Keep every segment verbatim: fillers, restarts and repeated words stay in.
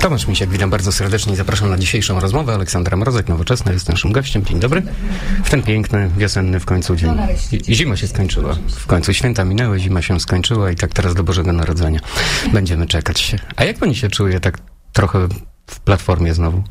Tomasz Misiak, witam bardzo serdecznie i zapraszam na dzisiejszą rozmowę. Aleksandra Mrozek, Nowoczesna, jest naszym gościem. Dzień dobry. W ten piękny, wiosenny w końcu dzień. I zima się skończyła. W końcu święta minęły, zima się skończyła i tak teraz do Bożego Narodzenia będziemy czekać. A jak pani się czuje tak trochę w Platformie znowu?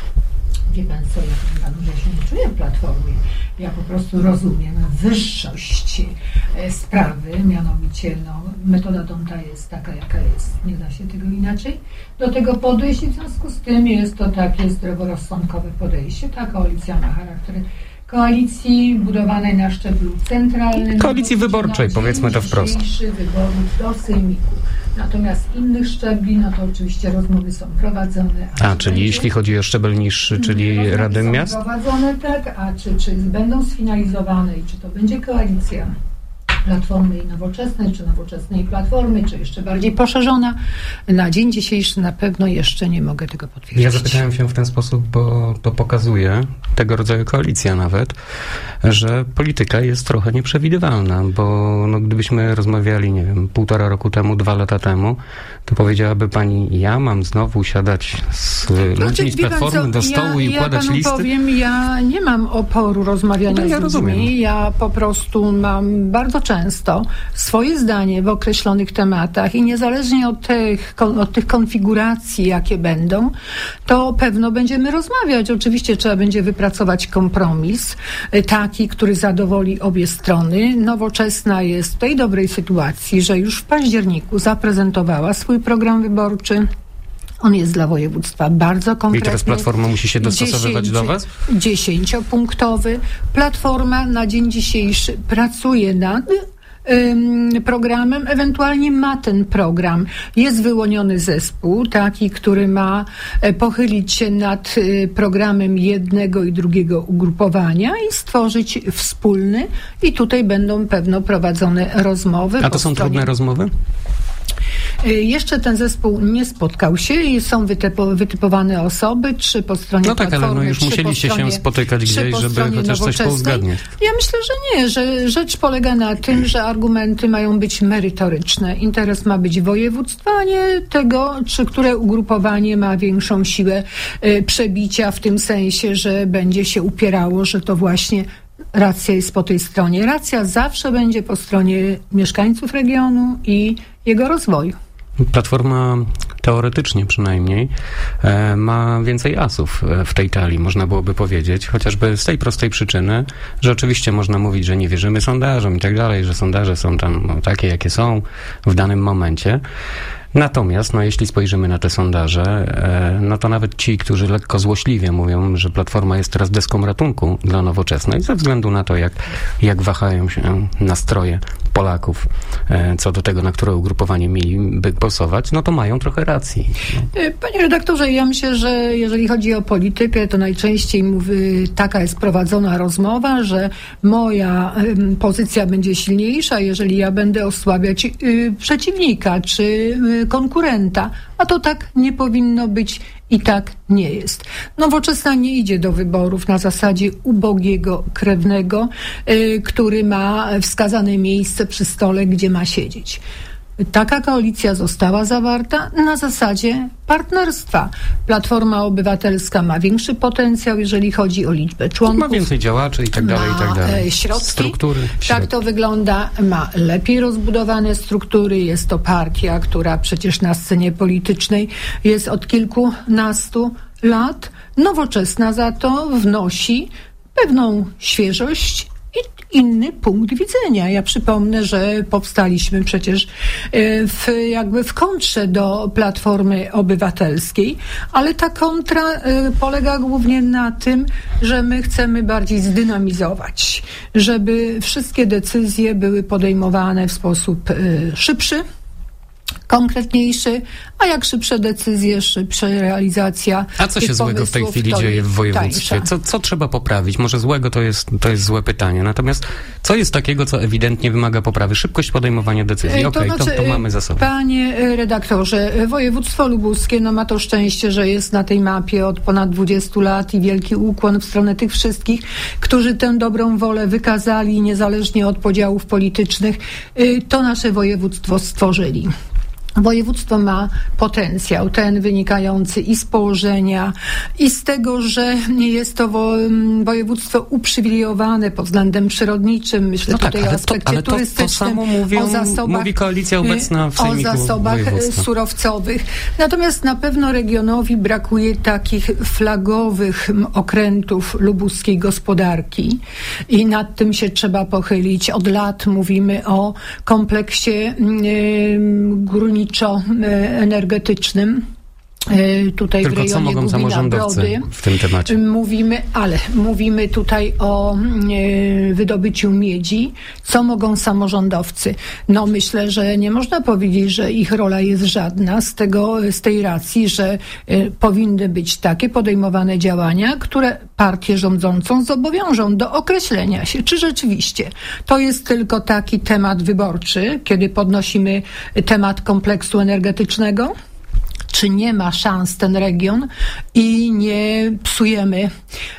Wie pan co, ja panu, że się nie czuję w Platformie. Ja po prostu rozumiem wyższość e, sprawy, mianowicie no, metoda Donta jest taka, jaka jest. Nie da się tego inaczej do tego podejść i w związku z tym jest to takie zdroworozsądkowe podejście. Ta koalicja ma charakter koalicji budowanej na szczeblu centralnym. Koalicji wyborczej, powiedzmy to wprost. Wyborów do sejmiku. Natomiast innych szczebli, no to oczywiście rozmowy są prowadzone. A, a czyli będzie, jeśli chodzi o szczebel niższy, czyli Rady Miast? Są prowadzone, tak, a czy, czy będą sfinalizowane i czy to będzie koalicja Platformy i Nowoczesnej, czy Nowoczesnej i Platformy, czy jeszcze bardziej poszerzona. Na dzień dzisiejszy na pewno jeszcze nie mogę tego potwierdzić. Ja zapytałem się w ten sposób, bo to pokazuje, tego rodzaju koalicja nawet, że polityka jest trochę nieprzewidywalna, bo no, gdybyśmy rozmawiali, nie wiem, półtora roku temu, dwa lata temu, to powiedziałaby pani, ja mam znowu siadać z ludźmi z Platformy co, do stołu ja, i układać ja listy? Ja powiem, ja nie mam oporu rozmawiania no, ja z ludźmi. Rozumiem. Ja po prostu mam bardzo często swoje zdanie w określonych tematach i niezależnie od tych, od tych konfiguracji, jakie będą, to pewno będziemy rozmawiać. Oczywiście trzeba będzie wypracować kompromis, taki, który zadowoli obie strony. Nowoczesna jest w tej dobrej sytuacji, że już w październiku zaprezentowała swój program wyborczy. On jest dla województwa bardzo konkretny. I teraz Platforma musi się dostosowywać dziesięcio, do was? Dziesięciopunktowy. Platforma na dzień dzisiejszy pracuje nad ym, programem, ewentualnie ma ten program. Jest wyłoniony zespół, taki, który ma e, pochylić się nad e, programem jednego i drugiego ugrupowania i stworzyć wspólny. I tutaj będą pewno prowadzone rozmowy. A to są stronie... trudne rozmowy? Jeszcze ten zespół nie spotkał się i są wytypo, wytypowane osoby, czy po stronie No tak, Platformy, ale no już musieliście stronie, się spotykać gdzieś, żeby chociaż coś pouzgadniać. Ja myślę, że nie, że rzecz polega na tym, że argumenty mają być merytoryczne. Interes ma być województwa, a nie tego, czy które ugrupowanie ma większą siłę y, przebicia w tym sensie, że będzie się upierało, że to właśnie racja jest po tej stronie. Racja zawsze będzie po stronie mieszkańców regionu i jego rozwoju. Platforma teoretycznie przynajmniej e, ma więcej asów w tej talii, można byłoby powiedzieć, chociażby z tej prostej przyczyny, że oczywiście można mówić, że nie wierzymy sondażom i tak dalej, że sondaże są tam no, takie, jakie są w danym momencie. Natomiast, no, jeśli spojrzymy na te sondaże, e, no to nawet ci, którzy lekko złośliwie mówią, że Platforma jest teraz deską ratunku dla Nowoczesnej, ze względu na to, jak, jak wahają się nastroje Polaków e, co do tego, na które ugrupowanie mieliby głosować, no to mają trochę racji. Panie redaktorze, ja myślę, że jeżeli chodzi o politykę, to najczęściej mówi, taka jest prowadzona rozmowa, że moja y, pozycja będzie silniejsza, jeżeli ja będę osłabiać y, przeciwnika, czy y, konkurenta, a to tak nie powinno być i tak nie jest. Nowoczesna nie idzie do wyborów na zasadzie ubogiego krewnego, y, który ma wskazane miejsce przy stole, gdzie ma siedzieć. Taka koalicja została zawarta na zasadzie partnerstwa. Platforma Obywatelska ma większy potencjał, jeżeli chodzi o liczbę członków. Ma więcej działaczy i tak dalej, i tak dalej. Środki. Struktury. Tak to wygląda. Ma lepiej rozbudowane struktury. Jest to partia, która przecież na scenie politycznej jest od kilkunastu lat. Nowoczesna za to wnosi pewną świeżość i inny punkt widzenia. Ja przypomnę, że powstaliśmy przecież w, jakby w kontrze do Platformy Obywatelskiej, ale ta kontra polega głównie na tym, że my chcemy bardziej zdynamizować, żeby wszystkie decyzje były podejmowane w sposób szybszy, konkretniejszy, a jak szybsze decyzje, szybsza realizacja. A co się złego w tej chwili dzieje w województwie? Co, co trzeba poprawić? Może złego to jest, to jest złe pytanie. Natomiast co jest takiego, co ewidentnie wymaga poprawy? Szybkość podejmowania decyzji. Okej, okay, to, to mamy za sobą. Panie redaktorze, województwo lubuskie no, ma to szczęście, że jest na tej mapie od ponad dwudziestu lat i wielki ukłon w stronę tych wszystkich, którzy tę dobrą wolę wykazali niezależnie od podziałów politycznych. To nasze województwo stworzyli. Województwo ma potencjał, ten wynikający i z położenia, i z tego, że jest to wo, województwo uprzywilejowane pod względem przyrodniczym. Myślę no tutaj tak, o aspekcie to, ale to, turystycznym, to samo mówią, o zasobach, mówi koalicja obecna w sejmiku o zasobach województwa. surowcowych. Natomiast na pewno regionowi brakuje takich flagowych okrętów lubuskiej gospodarki i nad tym się trzeba pochylić. Od lat mówimy o kompleksie yy, górniczo-energetycznym. Tutaj Tylko w rejonie co mogą Gubina, samorządowcy Brody. w tym temacie? Mówimy, ale mówimy tutaj o e, wydobyciu miedzi. Co mogą samorządowcy? No myślę, że nie można powiedzieć, że ich rola jest żadna z tego, z tej racji, że e, powinny być takie podejmowane działania, które partię rządzącą zobowiążą do określenia się, czy rzeczywiście to jest tylko taki temat wyborczy, kiedy podnosimy temat kompleksu energetycznego, czy nie ma szans ten region i nie psujemy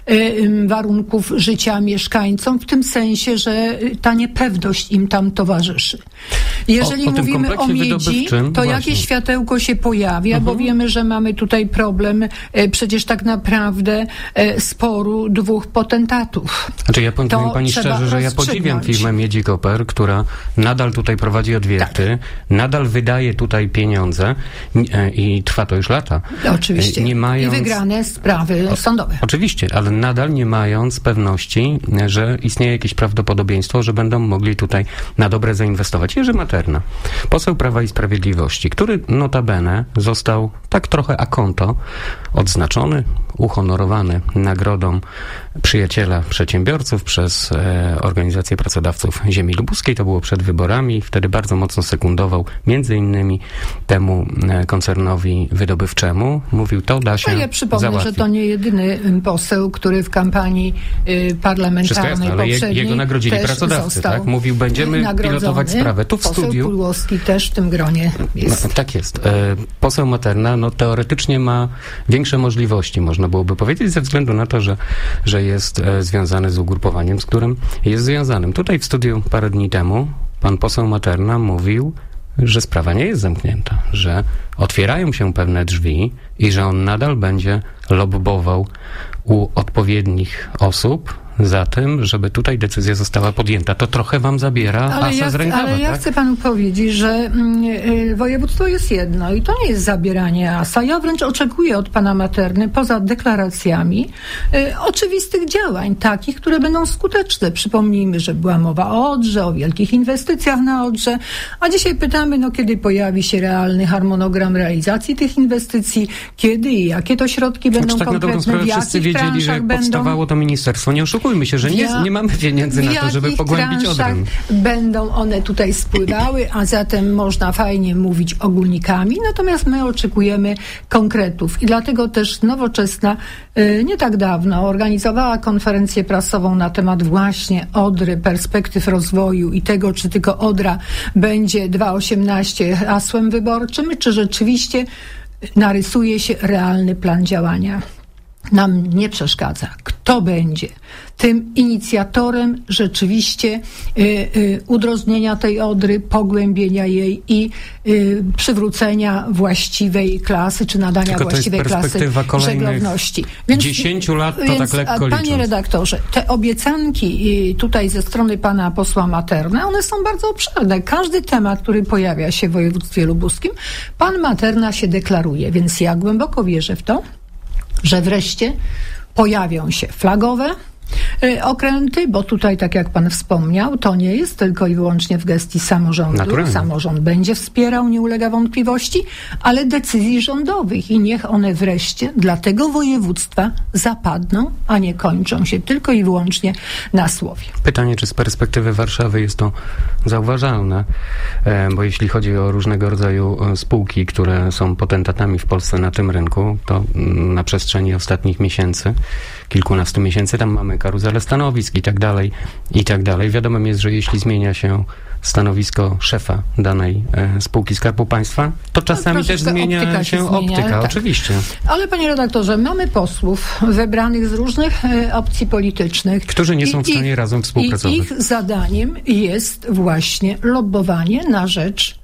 y, warunków życia mieszkańcom, w tym sensie, że ta niepewność im tam towarzyszy. Jeżeli o, o mówimy o miedzi, to właśnie. jakieś światełko się pojawia, mhm. bo wiemy, że mamy tutaj problem y, przecież tak naprawdę y, sporu dwóch potentatów. Znaczy ja powiem to pani szczerze, że ja podziwiam firmę Miedzi Koper, która nadal tutaj prowadzi odwierty, tak. nadal wydaje tutaj pieniądze i, i trwa to już lata. Oczywiście. Nie mając... I wygrane sprawy sądowe. Oczywiście, ale nadal nie mając pewności, że istnieje jakieś prawdopodobieństwo, że będą mogli tutaj na dobre zainwestować. Jerzy Materna, poseł Prawa i Sprawiedliwości, który notabene został tak trochę a konto odznaczony, uhonorowany nagrodą Przyjaciela Przedsiębiorców przez e, Organizację Pracodawców Ziemi Lubuskiej. To było przed wyborami. Wtedy bardzo mocno sekundował między innymi temu e, koncernowi wydobywczemu. Mówił, to da się no ja przypomnę, załatwić. że to nie jedyny poseł, który w kampanii y, parlamentarnej jasne, ale poprzedniej jego nagrodzili pracodawcy, tak? Mówił, będziemy pilotować sprawę. Tu w poseł studiu. Poseł Pudłowski też w tym gronie jest. No, tak jest. E, poseł Materna, no teoretycznie ma większe możliwości, można byłoby powiedzieć, ze względu na to, że, że jest e, związany z ugrupowaniem, z którym jest związanym. Tutaj w studiu parę dni temu pan poseł Materna mówił, że sprawa nie jest zamknięta, że otwierają się pewne drzwi i że on nadal będzie lobbował u odpowiednich osób za tym, żeby tutaj decyzja została podjęta. To trochę wam zabiera ale asa ja, z rękawa, Ale ja tak? chcę panu powiedzieć, że y, województwo jest jedno i to nie jest zabieranie asa. Ja wręcz oczekuję od pana Materny, poza deklaracjami, y, oczywistych działań, takich, które będą skuteczne. Przypomnijmy, że była mowa o Odrze, o wielkich inwestycjach na Odrze, a dzisiaj pytamy, no kiedy pojawi się realny harmonogram realizacji tych inwestycji, kiedy i jakie to środki będą znaczy, tak konkretne, w jakich wszyscy wiedzieli, że jak będą. powstawało to ministerstwo. Nie oszukujmy się, że nie, nie mamy pieniędzy na to, żeby pogłębić Odrę. Będą one tutaj spływały, a zatem można fajnie mówić ogólnikami, natomiast my oczekujemy konkretów i dlatego też Nowoczesna y, nie tak dawno organizowała konferencję prasową na temat właśnie Odry, perspektyw rozwoju i tego, czy tylko Odra będzie dwa osiemnaście hasłem wyborczym, czy rzeczywiście narysuje się realny plan działania. Nam nie przeszkadza, kto będzie tym inicjatorem rzeczywiście y, y, udrożnienia tej Odry, pogłębienia jej i y, przywrócenia właściwej klasy, czy nadania Tylko właściwej klasy żeglowności. Więc dziesięciu lat to więc, tak lekko panie licząc. Redaktorze, te obiecanki tutaj ze strony pana posła Materna, one są bardzo obszerne. Każdy temat, który pojawia się w województwie lubuskim, pan Materna się deklaruje, więc ja głęboko wierzę w to, że wreszcie pojawią się flagowe y, okręty, bo tutaj, tak jak pan wspomniał, to nie jest tylko i wyłącznie w gestii samorządu. Naturalnie. Samorząd będzie wspierał, nie ulega wątpliwości, ale decyzji rządowych i niech one wreszcie dla tego województwa zapadną, a nie kończą się tylko i wyłącznie na słowie. Pytanie, czy z perspektywy Warszawy jest to zauważalne, e, bo jeśli chodzi o różnego rodzaju e, spółki, które są potentatami w Polsce na tym rynku, to m, na przestrzeni ostatnich miesięcy, kilkunastu miesięcy, tam mamy karuzelę stanowisk i tak dalej, i tak dalej. Wiadomym jest, że jeśli zmienia się stanowisko szefa danej e, spółki Skarbu Państwa, to czasami no, też zmienia optyka się, się zmienia, optyka, tak. Oczywiście. Ale panie redaktorze, mamy posłów wybranych z różnych e, opcji politycznych. Którzy nie I, są w stanie ich, razem współpracować. I ich zadaniem jest właśnie lobbowanie na rzecz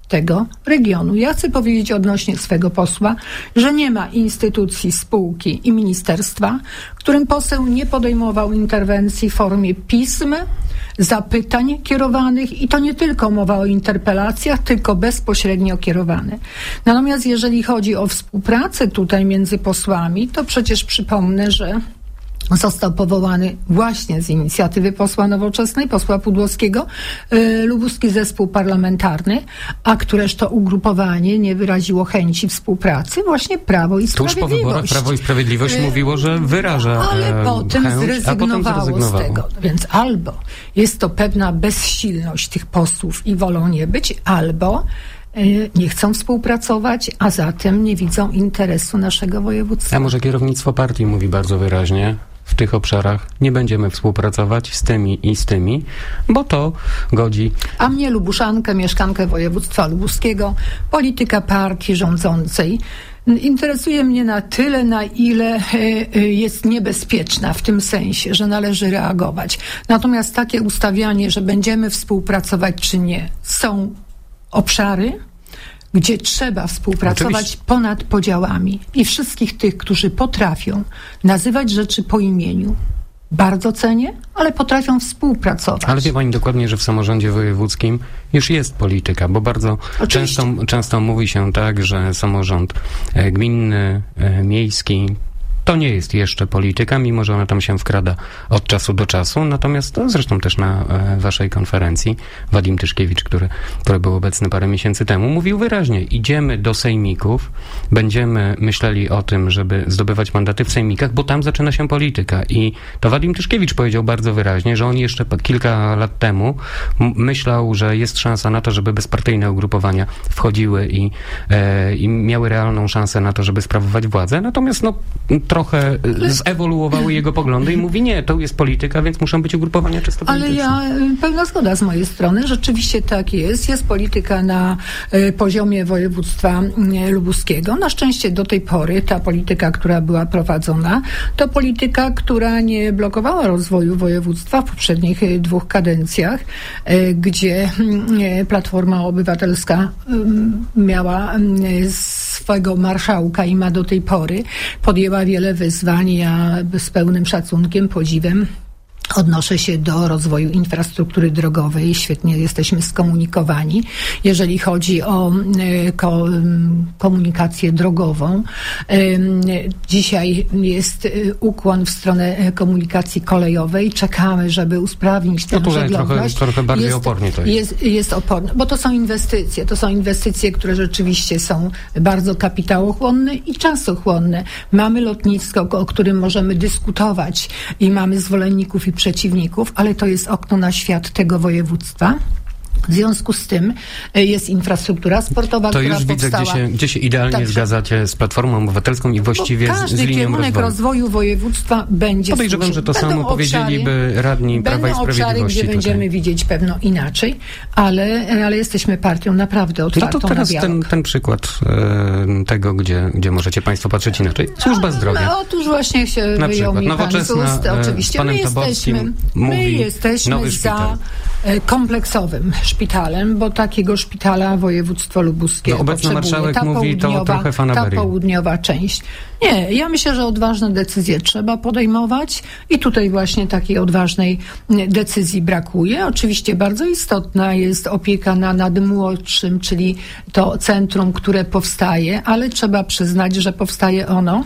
tego regionu. Ja chcę powiedzieć odnośnie swego posła, że nie ma instytucji, spółki i ministerstwa, którym poseł nie podejmował interwencji w formie pism, zapytań kierowanych i to nie tylko mowa o interpelacjach, tylko bezpośrednio kierowane. Natomiast jeżeli chodzi o współpracę tutaj między posłami, to przecież przypomnę, że został powołany właśnie z inicjatywy posła Nowoczesnej, posła Pudłowskiego, y, lubuski zespół parlamentarny, a któreż to ugrupowanie nie wyraziło chęci współpracy, właśnie Prawo i Sprawiedliwość. Tuż po wyborach Prawo i Sprawiedliwość y, mówiło, że wyraża ale e, potem chęć, zrezygnowało, a potem zrezygnowało z tego. Więc albo jest to pewna bezsilność tych posłów i wolą nie być, albo nie chcą współpracować, a zatem nie widzą interesu naszego województwa. A może kierownictwo partii mówi bardzo wyraźnie, w tych obszarach nie będziemy współpracować z tymi i z tymi, bo to godzi. A mnie, Lubuszankę, mieszkankę województwa lubuskiego, polityka partii rządzącej interesuje mnie na tyle, na ile jest niebezpieczna w tym sensie, że należy reagować. Natomiast takie ustawianie, że będziemy współpracować czy nie, są obszary, gdzie trzeba współpracować Oczywiście. ponad podziałami i wszystkich tych, którzy potrafią nazywać rzeczy po imieniu. Bardzo cenię, ale potrafią współpracować. Ale wie pani dokładnie, że w samorządzie wojewódzkim już jest polityka, bo bardzo często, często mówi się tak, że samorząd gminny, miejski to nie jest jeszcze polityka, mimo że ona tam się wkrada od czasu do czasu. Natomiast to zresztą też na e, waszej konferencji Wadim Tyszkiewicz, który, który był obecny parę miesięcy temu, mówił wyraźnie, idziemy do sejmików, będziemy myśleli o tym, żeby zdobywać mandaty w sejmikach, bo tam zaczyna się polityka. I to Wadim Tyszkiewicz powiedział bardzo wyraźnie, że on jeszcze kilka lat temu m- myślał, że jest szansa na to, żeby bezpartyjne ugrupowania wchodziły i, e, i miały realną szansę na to, żeby sprawować władzę. Natomiast no trochę zewoluowały jego poglądy i mówi, nie, to jest polityka, więc muszą być ugrupowania czysto polityczne. Ale ja, pełna zgoda z mojej strony, rzeczywiście tak jest. Jest polityka na y, poziomie województwa y, lubuskiego. Na szczęście do tej pory ta polityka, która była prowadzona, to polityka, która nie blokowała rozwoju województwa w poprzednich y, dwóch kadencjach, y, gdzie y, Platforma Obywatelska y, miała y, swego marszałka i ma do tej pory, podjęła wiele wyzwań. Ja z pełnym szacunkiem, podziwem odnoszę się do rozwoju infrastruktury drogowej. Świetnie jesteśmy skomunikowani. Jeżeli chodzi o y, ko, komunikację drogową, y, dzisiaj jest y, ukłon w stronę komunikacji kolejowej. Czekamy, żeby usprawnić tę no żeglowność. Trochę, trochę bardziej jest, opornie to jest. jest. Jest oporne, bo to są inwestycje. To są inwestycje, które rzeczywiście są bardzo kapitałochłonne i czasochłonne. Mamy lotnisko, o którym możemy dyskutować i mamy zwolenników i przeciwników, ale to jest okno na świat tego województwa. W związku z tym jest infrastruktura sportowa, to która już widzę, powstała. gdzie się, gdzie się idealnie Także, zgadzacie z Platformą Obywatelską i właściwie z, z linią rozwoju. Każdy kierunek rozwoju województwa będzie Podejrzewam, że to będą samo obszary, powiedzieliby radni Prawa i Sprawiedliwości. Będą obszary, gdzie tutaj. będziemy widzieć pewno inaczej, ale, ale jesteśmy partią naprawdę otwartą no to teraz na ten, ten przykład e, tego, gdzie, gdzie możecie państwo patrzeć inaczej. Służba zdrowia. No, otóż właśnie się na wyjął przykład. mi Nowoczesna, pan z ust. Oczywiście my jesteśmy, my jesteśmy za kompleksowym szpitalem, bo takiego szpitala województwo lubuskie no, obecny marszałek ta mówi to trochę fanaberii. Ta południowa część. Nie, ja myślę, że odważne decyzje trzeba podejmować i tutaj właśnie takiej odważnej decyzji brakuje. Oczywiście bardzo istotna jest opieka na, nad młodszym, czyli to centrum, które powstaje, ale trzeba przyznać, że powstaje ono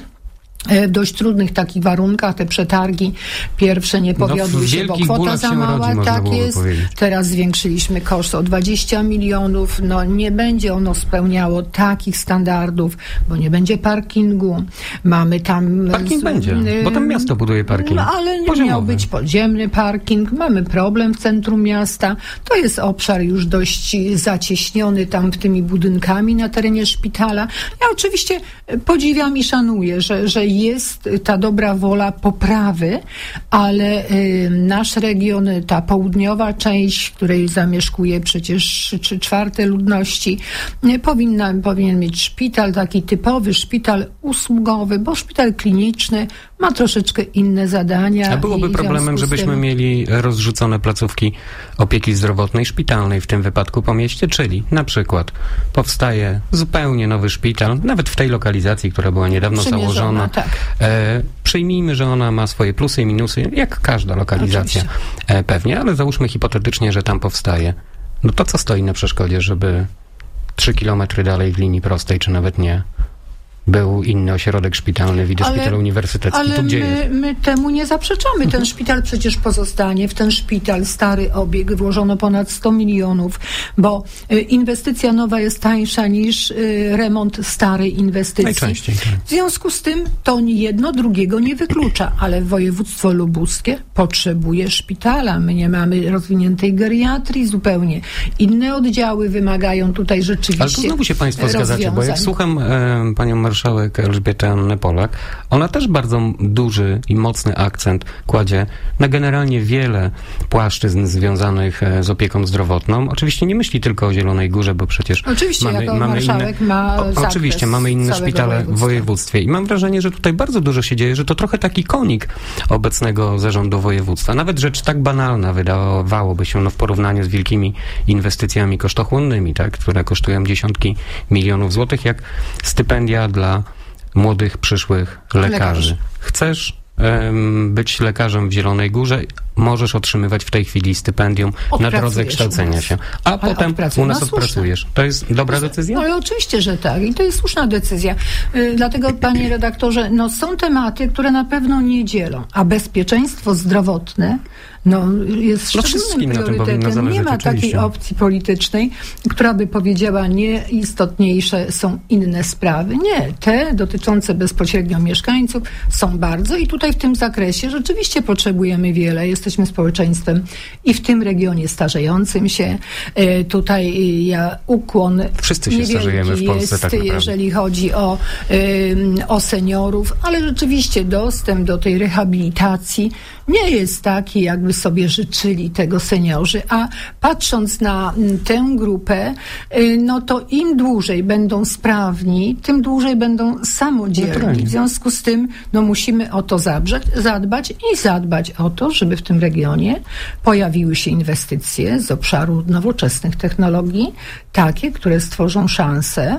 w dość trudnych takich warunkach. Te przetargi pierwsze nie powiodły no, się, bo kwota za mała. Rodzi, tak jest. Powiedzieć. Teraz zwiększyliśmy koszt o dwadzieścia milionów. No nie będzie ono spełniało takich standardów, bo nie będzie parkingu. Mamy tam... Parking z, będzie, y, bo tam miasto buduje parking. No, ale nie Poziomowy. Miał być podziemny parking. Mamy problem w centrum miasta. To jest obszar już dość zacieśniony tam tymi budynkami na terenie szpitala. Ja oczywiście podziwiam i szanuję, że, że jest ta dobra wola poprawy, ale nasz region, ta południowa część, w której zamieszkuje przecież trzy czwarte ludności, powinna, powinien mieć szpital, taki typowy szpital usługowy, bo szpital kliniczny ma troszeczkę inne zadania. A byłoby problemem, żebyśmy tym... mieli rozrzucone placówki opieki zdrowotnej, szpitalnej w tym wypadku po mieście, czyli na przykład powstaje zupełnie nowy szpital, nawet w tej lokalizacji, która była niedawno założona. Tak. E, przyjmijmy, że ona ma swoje plusy i minusy, jak każda lokalizacja e, pewnie, ale załóżmy hipotetycznie, że tam powstaje. No to co stoi na przeszkodzie, żeby trzy kilometry dalej w linii prostej, czy nawet nie, był inny ośrodek szpitalny, widzę ale, szpital uniwersytecki. Ale tu gdzie my, jest? my temu nie zaprzeczamy. Ten szpital przecież pozostanie. W ten szpital, stary obieg, włożono ponad sto milionów, bo y, inwestycja nowa jest tańsza niż y, remont starej inwestycji. Najczęściej. Tak. W związku z tym to jedno drugiego nie wyklucza, ale województwo lubuskie potrzebuje szpitala. My nie mamy rozwiniętej geriatrii zupełnie. Inne oddziały wymagają tutaj rzeczywiście Ale tu znowu się państwo zgadzacie, bo jak słucham e, panią marszałek Elżbietę Annę Polak, ona też bardzo duży i mocny akcent kładzie na generalnie wiele płaszczyzn związanych z opieką zdrowotną. Oczywiście nie myśli tylko o Zielonej Górze, bo przecież oczywiście mamy, jako mamy marszałek inne, ma o, oczywiście mamy inne szpitale w województwie i mam wrażenie, że tutaj bardzo dużo się dzieje, że to trochę taki konik obecnego zarządu województwa. Nawet rzecz tak banalna wydawałoby się no, w porównaniu z wielkimi inwestycjami kosztochłonnymi, tak, które kosztują dziesiątki milionów złotych, jak stypendia dla młodych, przyszłych lekarzy. Lekarzy. Chcesz um, być lekarzem w Zielonej Górze, możesz otrzymywać w tej chwili stypendium na drodze kształcenia się. A ale potem u nas odpracujesz. To jest dobra decyzja? No ale oczywiście, że tak. I to jest słuszna decyzja. Yy, dlatego, panie redaktorze, no są tematy, które na pewno nie dzielą. A bezpieczeństwo zdrowotne no, jest no szczególnym priorytetem. Zależeć, nie ma oczywiście. takiej opcji politycznej, która by powiedziała, nie, istotniejsze są inne sprawy. Nie, te dotyczące bezpośrednio mieszkańców są bardzo i tutaj w tym zakresie rzeczywiście potrzebujemy wiele. Jesteśmy społeczeństwem i w tym regionie starzejącym się. E, tutaj ja ukłon Wszyscy się starzejemy w Polsce, jest, tak naprawdę. jeżeli chodzi o, e, o seniorów, ale rzeczywiście dostęp do tej rehabilitacji nie jest taki, jakby sobie życzyli tego seniorzy, a patrząc na tę grupę, no to im dłużej będą sprawni, tym dłużej będą samodzielni. W związku z tym, no musimy o to zabrzeć, zadbać i zadbać o to, żeby w tym regionie pojawiły się inwestycje z obszaru nowoczesnych technologii, takie, które stworzą szansę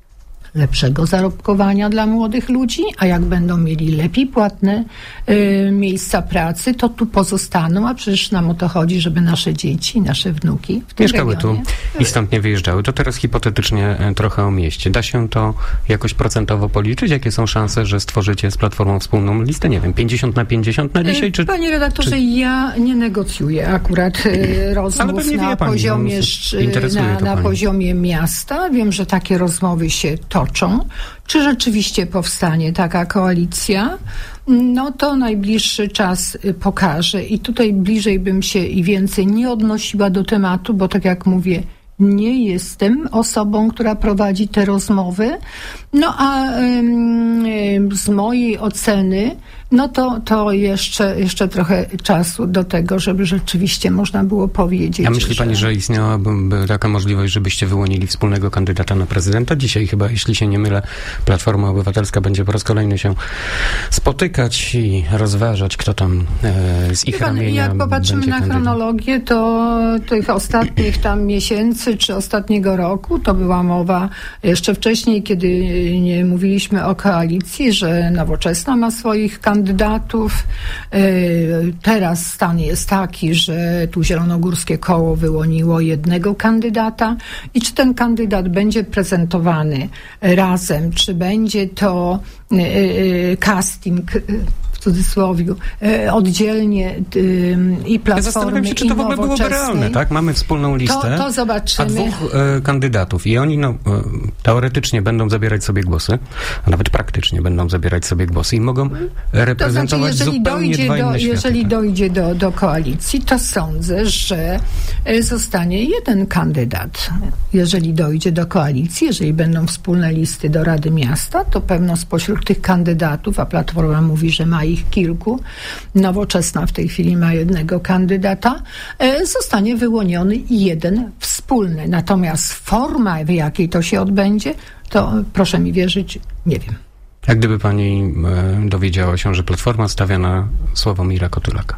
lepszego zarobkowania dla młodych ludzi, a jak będą mieli lepiej płatne y, miejsca pracy, to tu pozostaną, a przecież nam o to chodzi, żeby nasze dzieci, nasze wnuki w tym mieszkały regionie tu i stąd nie wyjeżdżały. To teraz hipotetycznie trochę o mieście. Da się to jakoś procentowo policzyć? Jakie są szanse, że stworzycie z Platformą wspólną listę? Nie wiem, pięćdziesiąt na pięćdziesiąt na dzisiaj? Czy, Panie redaktorze, czy... ja nie negocjuję akurat y, rozmów na, pani, poziomie, na, na poziomie miasta. Wiem, że takie rozmowy się toczą. Czy rzeczywiście powstanie taka koalicja? No to najbliższy czas pokaże i tutaj bliżej bym się i więcej nie odnosiła do tematu, bo tak jak mówię, nie jestem osobą, która prowadzi te rozmowy. No a ym, z mojej oceny, no to, to jeszcze, jeszcze trochę czasu do tego, żeby rzeczywiście można było powiedzieć. A myśli że... pani, że istniałaby taka możliwość, żebyście wyłonili wspólnego kandydata na prezydenta? Dzisiaj chyba, jeśli się nie mylę, Platforma Obywatelska będzie po raz kolejny się spotykać i rozważać, kto tam e, z ich Pan, ramienia jak popatrzymy na kandydat. Chronologię, to tych ostatnich tam miesięcy, czy ostatniego roku, to była mowa jeszcze wcześniej, kiedy nie mówiliśmy o koalicji, że Nowoczesna ma swoich kandydatów. kandydatów. Teraz stan jest taki, że tu Zielonogórskie Koło wyłoniło jednego kandydata i czy ten kandydat będzie prezentowany razem, czy będzie to casting cudzysłowie, e, oddzielnie y, i Platformy, ja zastanawiam się, czy to w ogóle byłoby realne, tak? Mamy wspólną listę, to, to zobaczymy. A dwóch e, kandydatów i oni no, e, teoretycznie będą zabierać sobie głosy, a nawet praktycznie będą zabierać sobie głosy i mogą reprezentować to znaczy, jeżeli zupełnie dojdzie dwa do, inne światy. Jeżeli dojdzie do, do koalicji, to sądzę, że zostanie jeden kandydat. Jeżeli dojdzie do koalicji, jeżeli będą wspólne listy do Rady Miasta, to pewno spośród tych kandydatów, a Platforma mówi, że ma ich kilku, Nowoczesna w tej chwili ma jednego kandydata, zostanie wyłoniony jeden wspólny. Natomiast forma, w jakiej to się odbędzie, to proszę mi wierzyć, nie wiem. Jak gdyby pani e, dowiedziała się, że Platforma stawia na Sławomira Kotylaka?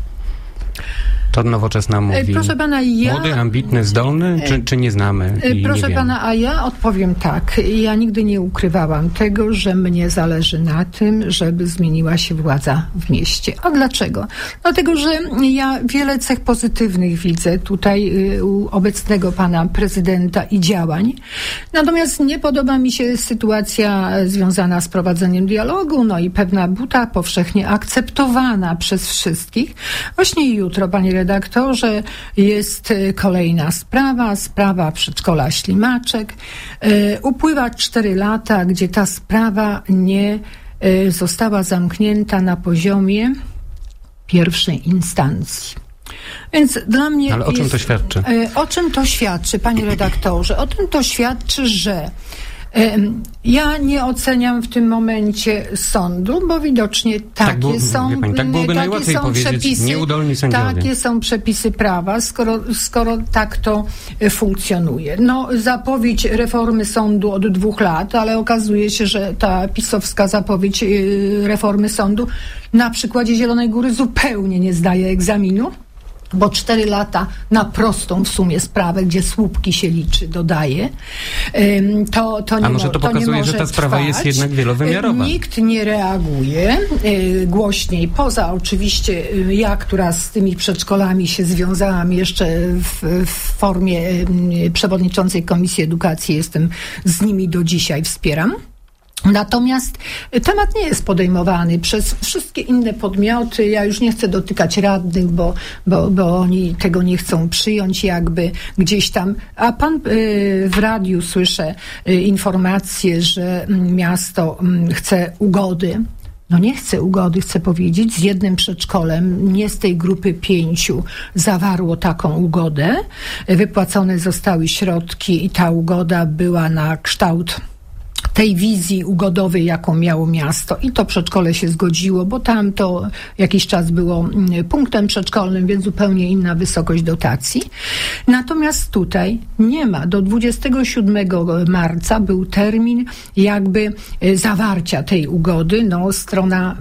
To Nowoczesna mówi, proszę pana, ja, młody, ambitny, zdolny, czy, czy nie znamy i proszę nie pana, a ja odpowiem tak. Ja nigdy nie ukrywałam tego, że mnie zależy na tym, żeby zmieniła się władza w mieście. A dlaczego? Dlatego, że ja wiele cech pozytywnych widzę tutaj u obecnego pana prezydenta i działań. Natomiast nie podoba mi się sytuacja związana z prowadzeniem dialogu, no i pewna buta powszechnie akceptowana przez wszystkich. Właśnie jutro, panie redaktorze, jest kolejna sprawa, sprawa przedszkola Ślimaczek. Upływa cztery lata, gdzie ta sprawa nie została zamknięta na poziomie pierwszej instancji. Więc dla mnie Ale o czym jest, to świadczy? O czym to świadczy, panie redaktorze? O tym to świadczy, że ja nie oceniam w tym momencie sądu, bo widocznie takie tak było, są, pani, tak byłoby takie najłatwiej są powiedzieć, przepisy, nieudolni sędziowie. Takie są przepisy prawa, skoro, skoro tak to funkcjonuje. No, zapowiedź reformy sądu od dwóch lat, ale okazuje się, że ta pisowska zapowiedź reformy sądu na przykładzie Zielonej Góry zupełnie nie zdaje egzaminu. Bo cztery lata na prostą w sumie sprawę, gdzie słupki się liczy, dodaje, to, to nie A może to mo- pokazuje, to nie może że ta sprawa trwać. jest jednak wielowymiarowa? Nikt nie reaguje głośniej, poza oczywiście ja, która z tymi przedszkolami się związałam jeszcze w, w formie przewodniczącej Komisji Edukacji, jestem z nimi do dzisiaj, wspieram. Natomiast temat nie jest podejmowany przez wszystkie inne podmioty. Ja już nie chcę dotykać radnych, bo, bo, bo oni tego nie chcą przyjąć jakby gdzieś tam. A pan y, w radiu słyszę y, informację, że miasto y, chce ugody. No nie chcę ugody, chcę powiedzieć, z jednym przedszkolem, nie z tej grupy pięciu, zawarło taką ugodę. Wypłacone zostały środki i ta ugoda była na kształt tej wizji ugodowej, jaką miało miasto. I to przedszkole się zgodziło, bo tam to jakiś czas było punktem przedszkolnym, więc zupełnie inna wysokość dotacji. Natomiast tutaj nie ma. Do dwudziestego siódmego marca był termin jakby zawarcia tej ugody. No, strona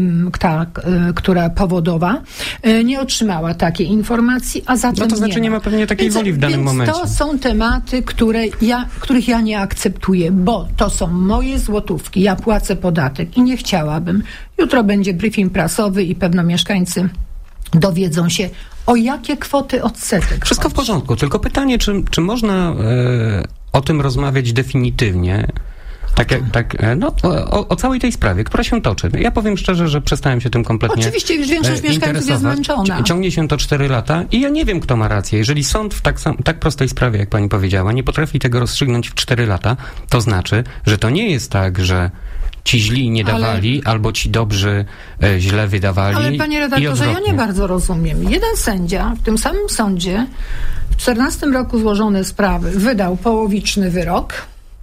ta, która powodowa nie otrzymała takiej informacji, a zatem no to znaczy nie ma, nie ma pewnie takiej więc, woli w danym więc momencie. To są tematy, które ja, których ja nie akceptuję, bo to są moje złotówki, ja płacę podatek i nie chciałabym. Jutro będzie briefing prasowy i pewno mieszkańcy dowiedzą się, o jakie kwoty odsetek Wszystko chodzi. w porządku, tylko pytanie, czy, czy można e, o tym rozmawiać definitywnie? Tak, jak, tak, no, o, o całej tej sprawie, która się toczy. Ja powiem szczerze, że przestałem się tym kompletnie Oczywiście już większość mieszkańców jest zmęczona. Ciągnie się to cztery lata i ja nie wiem, kto ma rację. Jeżeli sąd w tak, sam, tak prostej sprawie, jak pani powiedziała, nie potrafi tego rozstrzygnąć w cztery lata, to znaczy, że to nie jest tak, że ci źli nie dawali, ale, albo ci dobrzy e, źle wydawali. Ale panie redaktorze, ja nie bardzo rozumiem. Jeden sędzia w tym samym sądzie w czternastym roku złożone sprawy wydał połowiczny wyrok,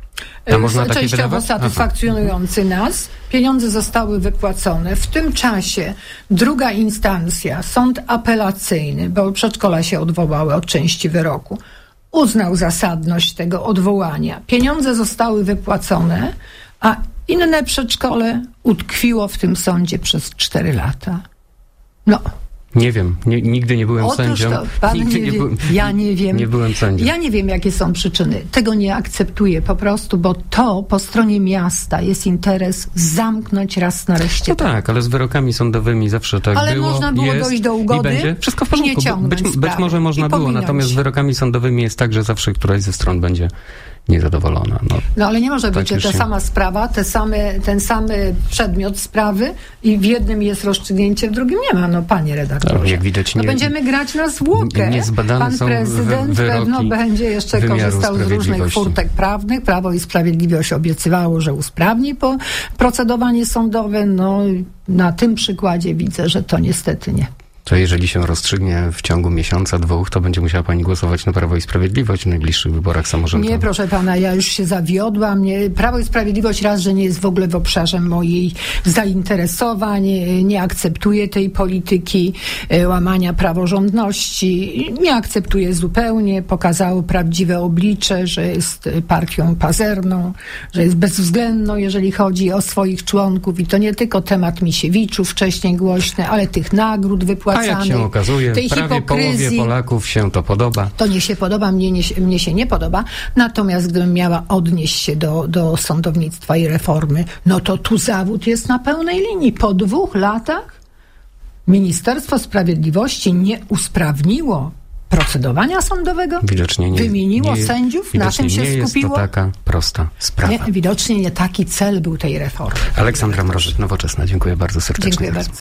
A można takie częściowo wydawać? satysfakcjonujący Aha. nas. Pieniądze zostały wypłacone. W tym czasie druga instancja, sąd apelacyjny, bo przedszkola się odwołały od części wyroku, uznał zasadność tego odwołania. Pieniądze zostały wypłacone, a inne przedszkole utkwiło w tym sądzie przez cztery lata. No. Nie wiem, nie, nigdy nie byłem Otóż sędzią. To, pan nigdy nie nie wie, byłem, ja nie wiem. Nie byłem sędzią. Ja nie wiem, jakie są przyczyny. Tego nie akceptuję po prostu, bo to po stronie miasta jest interes zamknąć raz nareszcie. No tak, ale z wyrokami sądowymi zawsze tak ale było. Ale można było jest, dojść do ugody i będzie. Wszystko w porządku. Nie ciągnąć być, być może można było, natomiast z wyrokami sądowymi jest tak, że zawsze któraś ze stron będzie niezadowolona. No, No ale nie może tak być, już że ta się- sama sprawa, te same, ten sam przedmiot sprawy i w jednym jest rozstrzygnięcie, w drugim nie ma. No panie redaktorze. No, jak widać, no nie- będziemy grać na zwłokę. niezbadane Pan są prezydent wy- wyroki pewno będzie jeszcze wymiaru korzystał z różnych sprawiedliwości. furtek prawnych. Prawo i Sprawiedliwość obiecywało, że usprawni po procedowanie sądowe. No na tym przykładzie widzę, że to niestety nie. To jeżeli się rozstrzygnie w ciągu miesiąca, dwóch, to będzie musiała pani głosować na Prawo i Sprawiedliwość w najbliższych wyborach samorządowych. Nie, proszę pana, ja już się zawiodłam. Nie, Prawo i Sprawiedliwość raz, że nie jest w ogóle w obszarze moich zainteresowań, nie, nie akceptuje tej polityki e, łamania praworządności. Nie akceptuje zupełnie. Pokazało prawdziwe oblicze, że jest partią pazerną, że jest bezwzględną, jeżeli chodzi o swoich członków. I to nie tylko temat Misiewiczów, wcześniej głośny, ale tych nagród wypłacanych. A jak się okazuje, tej prawie połowie hipokryzji. Polaków się to podoba. To nie się podoba, mnie, nie, mnie się nie podoba. Natomiast gdybym miała odnieść się do, do sądownictwa i reformy, no to tu zawód jest na pełnej linii. Po dwóch latach Ministerstwo Sprawiedliwości nie usprawniło procedowania sądowego, Widocznie nie, wymieniło nie, sędziów, na widocznie tym się nie jest skupiło. to taka prosta sprawa. Nie, widocznie nie taki cel był tej reformy. Aleksandra Mrożek, Nowoczesna. Dziękuję bardzo serdecznie. Dziękuję bardzo.